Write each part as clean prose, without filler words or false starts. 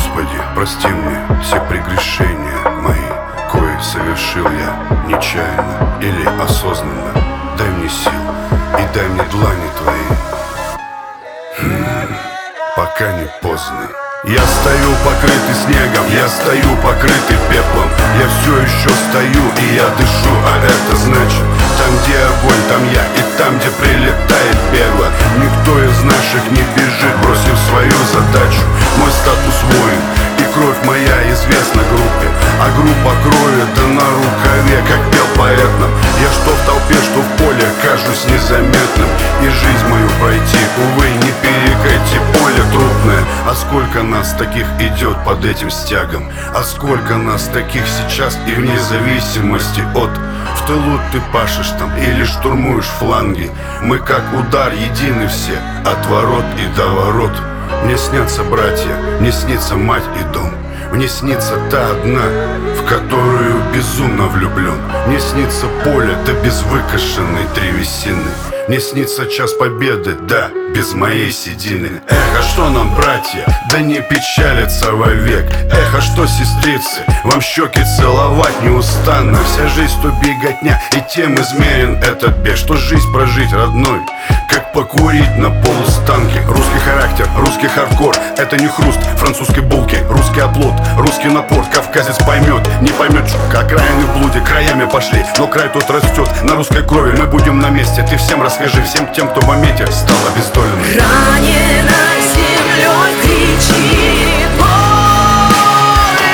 Господи, прости мне все прегрешения мои, кои совершил я нечаянно или осознанно. Дай мне сил и дай мне длани твои, пока не поздно. Я стою покрытый снегом, я стою покрытый пеплом. Я все еще стою и я дышу, а это значит: там, где огонь, там я, и там, где прилетает пекло. Никто из наших не бежит, бросив свою задачу. Мой статус воин, и кровь моя известна группе, а группа крови да на рукаве, как пел поэт нам. Я что в толпе, что в поле, кажусь незаметным, и жизнь мою пройти, увы, не перекати, поле трудное. А сколько нас таких идет под этим стягом, а сколько нас таких сейчас, и вне зависимости от: в тылу ты пашешь там или штурмуешь фланги. Мы как удар едины все, от ворот и до ворот. Мне снятся братья, мне снится мать и дом. Мне снится та одна, в которую безумно влюблен. Мне снится поле, да без выкошенной древесины. Мне снится час победы, да, без моей седины. Эх, а что нам, братья, да не печалиться вовек. Эх, а что, сестрицы, вам щеки целовать неустанно. Вся жизнь то беготня, и тем измерен этот бег. Что жизнь прожить, родной, как покурить на полустанке. Русский характер, русский хардкор, это не хруст французской булки. Русский оплот, русский напор, кавказец поймет, не поймет, что окраины в блуде краями пошли, но край тот растет на русской крови. Мы будем на месте, ты всем расскажи, всем тем, кто в момете стал обездоленным. Раненой землей кричит море,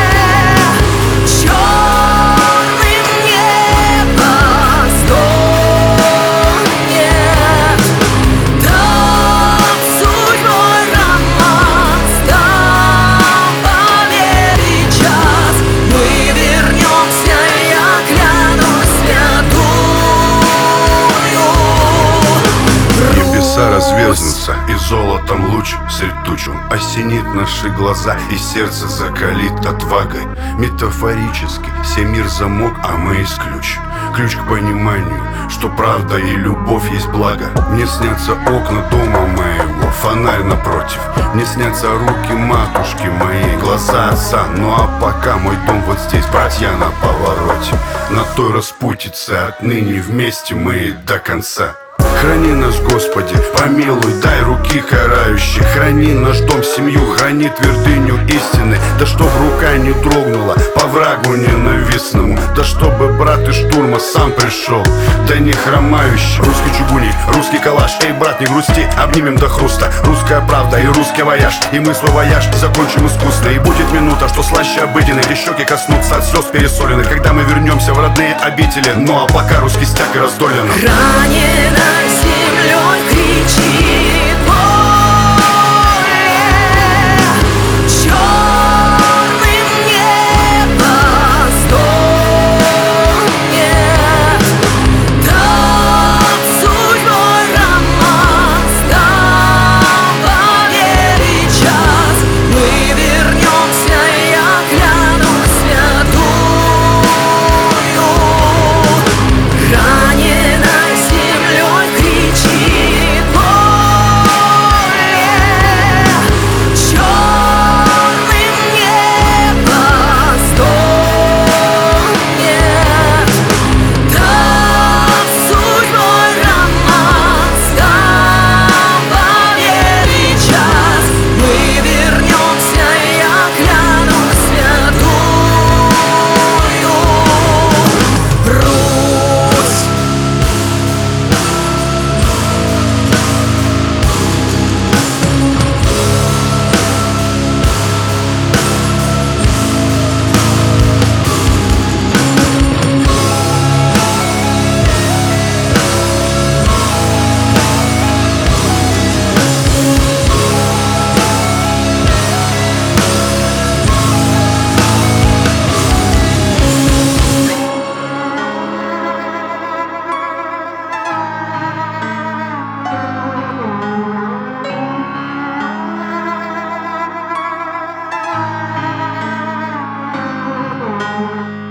черным небо стонет. Танцуй мой роман, стал поверить час. Мы вернемся, я клянусь святую. Небеса разверзнутся, и золотом луч средь туч он осенит наши глаза, и сердце закалит отвагой. Метафорически все мир замок, а мы есть ключ. Ключ к пониманию, что правда и любовь есть благо. Мне снятся окна дома моего, фонарь напротив. Мне снятся руки матушки моей, глаза отца. Ну а пока мой дом вот здесь, братья на повороте. На той распутице отныне вместе мы до конца. Храни нас, Господи, помилуй, дай руки карающие. Храни наш дом, семью, храни твердыню истины. Да чтоб рука не дрогнула по врагу ненавистному. Да чтобы брат из штурма сам пришел, да не хромающий. Русский чугунник, русский калаш, эй, брат, не грусти, обнимем до хруста. Русская правда и русский вояж, и мы свой вояж закончим искусно. И будет минута, что слаще обыденной, и щеки коснутся от слез пересоленных, когда мы вернемся в родные обители. Ну а пока русский стяг и раздолен. Раненой землей кричит море, черным небо стонет. Танцуй мой роман, стал поверить час. Мы вернемся, я клянусь святую. Раненой землей кричит море, черным небо стонет. Танцуй мой роман, стал поверить час. Мы вернемся, я клянусь святую. Русь. Thank you.